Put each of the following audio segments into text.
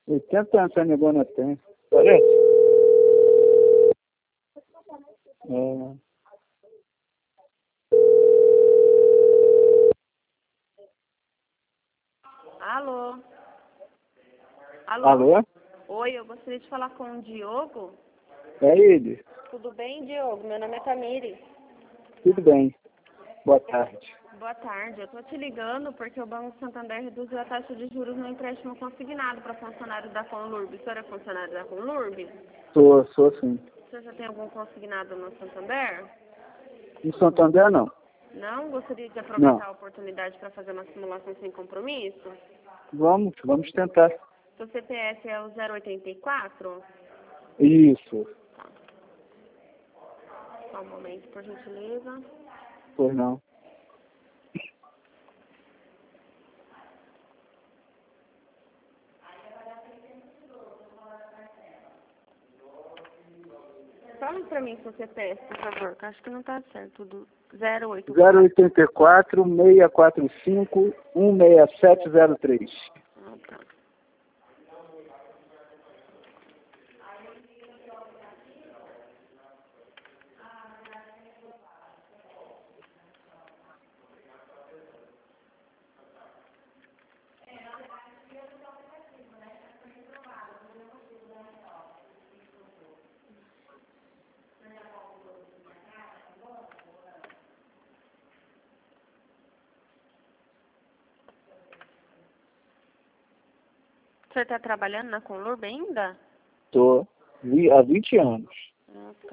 80 anos, essa negona tem. Parece? É. Alô? Alô? Alô? Oi, eu gostaria de falar com o Diogo. É ele? Tudo bem, Diogo? Meu nome é Tamires. Tudo bem. Boa tarde. Boa tarde. Eu tô te ligando porque o Banco Santander reduziu a taxa de juros no empréstimo consignado para funcionário da Conlurb. O senhor é funcionário da Conlurb? Sou sim. O senhor já tem algum consignado no Santander? Em Santander, não? Não? Gostaria de Não. aproveitar a oportunidade para fazer uma simulação sem compromisso? Vamos tentar. Seu CPF é o 084? Isso. Só um momento, por gentileza. Pois não. Fala para mim seu CPF, por favor, que acho que não tá certo. 084. 084 645 16703. Ah, tá. O senhor está trabalhando na Conlurb ainda? Tô há 20 anos. Ah, tá.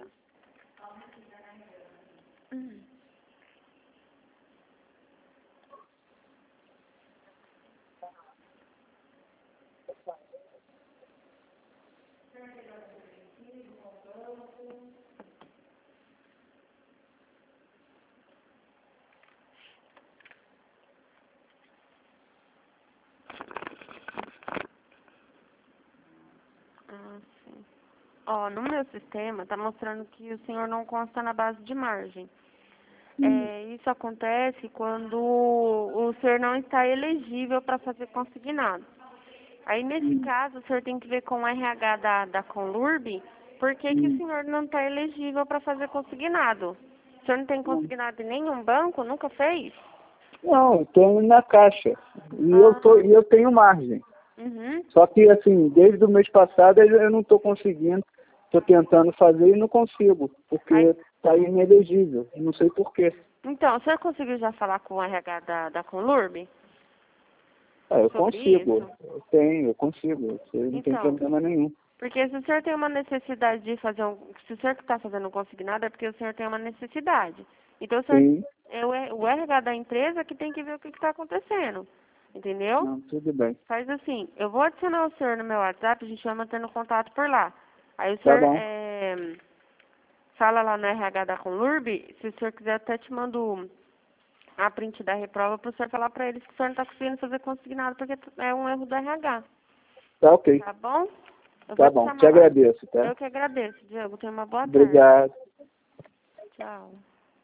Ah, sim. Ó, no meu sistema tá mostrando que o senhor não consta na base de margem. Isso acontece quando o senhor não está elegível para fazer consignado. Aí, nesse caso, o senhor tem que ver com o RH da Conlurb por que o senhor não está elegível para fazer consignado. O senhor não tem consignado em nenhum banco? Nunca fez? Não, eu tenho na caixa. E eu tenho margem. Uhum. Só que, assim, desde o mês passado eu não estou conseguindo. Estou tentando fazer e não consigo, porque está inelegível. Não sei por quê. Então, o senhor conseguiu já falar com o RH da Conlurb? Eu Sobre consigo. isso? Eu consigo. Isso aí não tem Então, problema nenhum. porque se o senhor tem uma necessidade de fazer se o senhor está fazendo um consignado, é porque o senhor tem uma necessidade. Então, o senhor, Sim. o RH da empresa que tem que ver o que está acontecendo. Entendeu? Não, tudo bem. Faz assim, eu vou adicionar o senhor no meu WhatsApp, a gente vai mantendo contato por lá. Aí o Tá senhor bom. fala lá no RH da Conlurb, se o senhor quiser até te mando a print da reprova para o senhor falar para eles que o senhor não está conseguindo fazer consignado porque é um erro do RH. Tá ok. Tá bom? Eu vou Tá te bom. Te chamar lá. agradeço, tá? Eu que agradeço, Diego. Tenha uma boa tarde. Obrigado. Tchau.